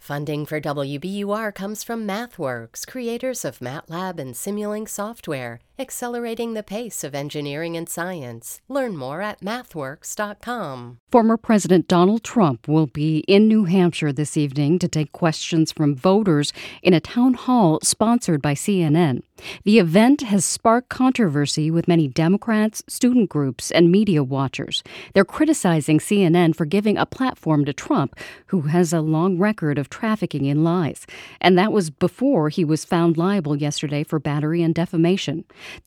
Funding for WBUR comes from MathWorks, creators of MATLAB and Simulink software, accelerating the pace of engineering and science. Learn more at mathworks.com. Former President Donald Trump will be in New Hampshire this evening to take questions from voters in a town hall sponsored by CNN. The event has sparked controversy with many Democrats, student groups, and media watchers. They're criticizing CNN for giving a platform to Trump, who has a long record of trafficking in lies. And that was before he was found liable yesterday for battery and defamation.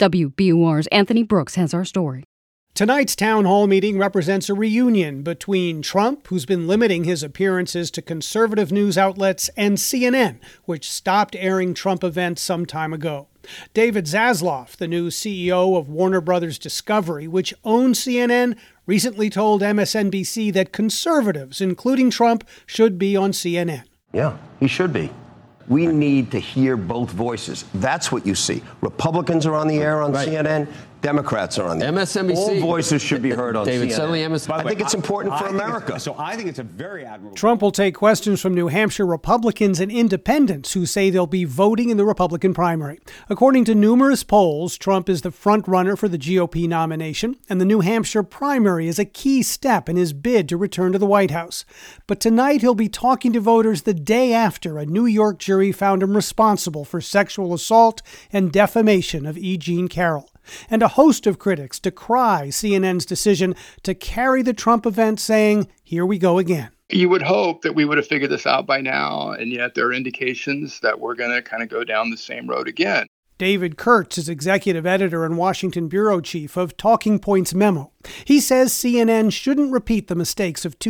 WBUR's Anthony Brooks has our story. Tonight's town hall meeting represents a reunion between Trump, who's been limiting his appearances to conservative news outlets, and CNN, which stopped airing Trump events some time ago. David Zaslav, the new CEO of Warner Brothers Discovery, which owns CNN, recently told MSNBC that conservatives, including Trump, should be on CNN. Yeah, he should be. We need to hear both voices. That's what you see. Republicans are on the air on CNN. Democrats are on the air. MSNBC. All voices should be heard on David, CNN. Suddenly I think it's important for America. I think it's a very admirable. Trump will take questions from New Hampshire Republicans and independents who say they'll be voting in the Republican primary. According to numerous polls, Trump is the front runner for the GOP nomination, and the New Hampshire primary is a key step in his bid to return to the White House. But tonight he'll be talking to voters the day after a New York jury found him responsible for sexual assault and defamation of E. Jean Carroll. And a host of critics decry CNN's decision to carry the Trump event, saying, "Here we go again." You would hope that we would have figured this out by now, and yet there are indications that we're going to kind of go down the same road again. David Kurtz is executive editor and Washington bureau chief of Talking Points Memo. He says CNN shouldn't repeat the mistakes of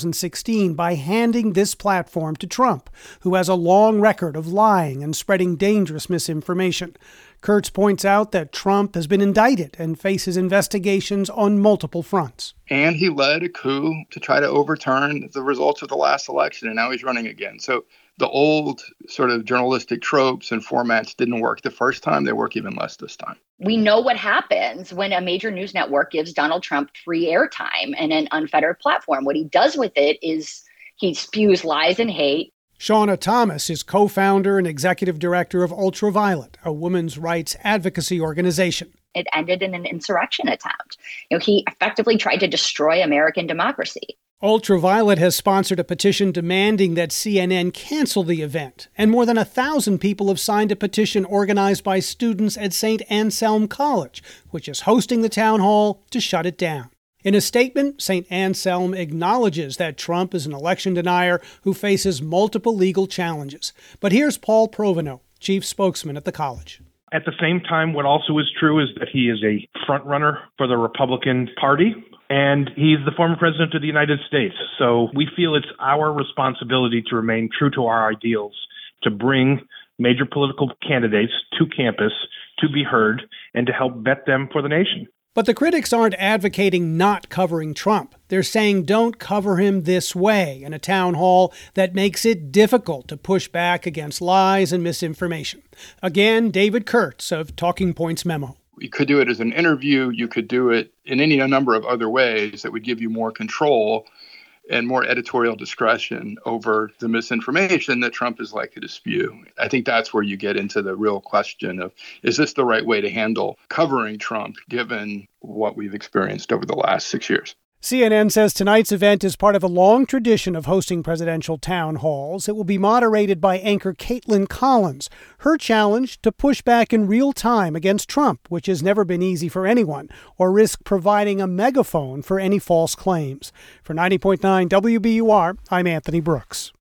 2016 by handing this platform to Trump, who has a long record of lying and spreading dangerous misinformation. Kurtz points out that Trump has been indicted and faces investigations on multiple fronts. And he led a coup to try to overturn the results of the last election, and now he's running again. So the old sort of journalistic tropes and formats didn't work the first time. They work even less this time. We know what happens when a major news network gives Donald Trump free airtime and an unfettered platform. What he does with it is he spews lies and hate. Shauna Thomas is co-founder and executive director of Ultraviolet, a women's rights advocacy organization. It ended in an insurrection attempt. He effectively tried to destroy American democracy. Ultraviolet has sponsored a petition demanding that CNN cancel the event, and more than 1,000 people have signed a petition organized by students at St. Anselm College, which is hosting the town hall, to shut it down. In a statement, St. Anselm acknowledges that Trump is an election denier who faces multiple legal challenges. But here's Paul Proveno, chief spokesman at the college. At the same time, what also is true is that he is a front runner for the Republican Party, and he's the former president of the United States. So we feel it's our responsibility to remain true to our ideals, to bring major political candidates to campus to be heard and to help vet them for the nation. But the critics aren't advocating not covering Trump. They're saying don't cover him this way in a town hall that makes it difficult to push back against lies and misinformation. Again, David Kurtz of Talking Points Memo. You could do it as an interview. You could do it in any number of other ways that would give you more control and more editorial discretion over the misinformation that Trump is likely to spew. I think that's where you get into the real question of, is this the right way to handle covering Trump, given what we've experienced over the last 6 years? CNN says tonight's event is part of a long tradition of hosting presidential town halls. It will be moderated by anchor Caitlin Collins. Her challenge, to push back in real time against Trump, which has never been easy for anyone, or risk providing a megaphone for any false claims. For 90.9 WBUR, I'm Anthony Brooks.